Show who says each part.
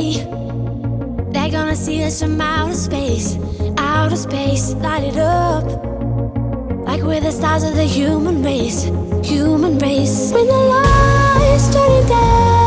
Speaker 1: day. They're gonna see us from outer space, light it up like we're the stars of the human race, human race. When the lights turning down,